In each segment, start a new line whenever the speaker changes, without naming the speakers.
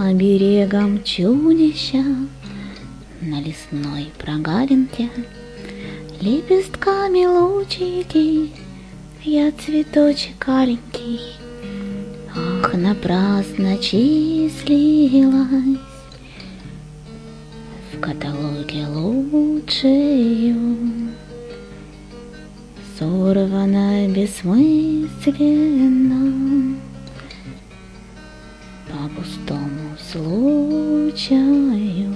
берегом чудища, на лесной прогалинке лепестками лучики, я цветочек аленький. Ах, напрасно числилась в каталоге лучшею, сорвана бессмысленно по пустому случаю.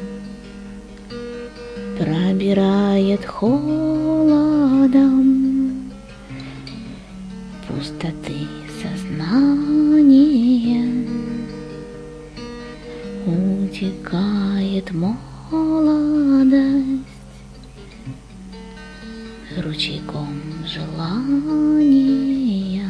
Пробирает холодом пустоты сознания, утекает молодость ручейком желания.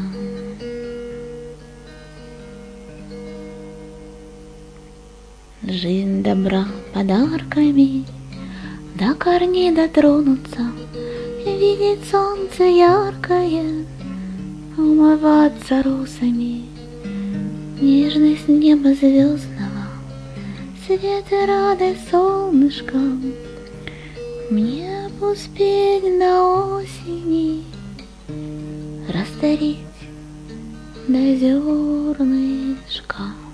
Жизнь добра подарками, до корней дотронуться, видеть солнце яркое, умываться росами, нежность неба звездного, свет и радость солнышка. Мне б успеть до осени растворить до зернышка.